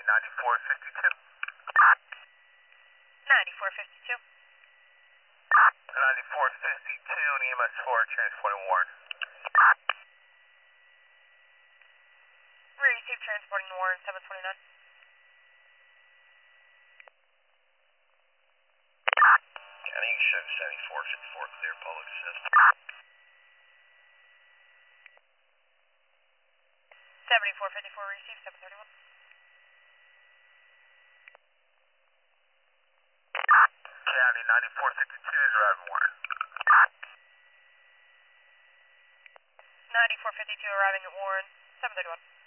9452. 9452. 9452 and EMS 4 transporting Warren. Receive transporting Warren 729. I think you should have 7454 clear public assist. 7454 receive 731. County 9452 is arriving Warren. 9452 arriving at Warren 731.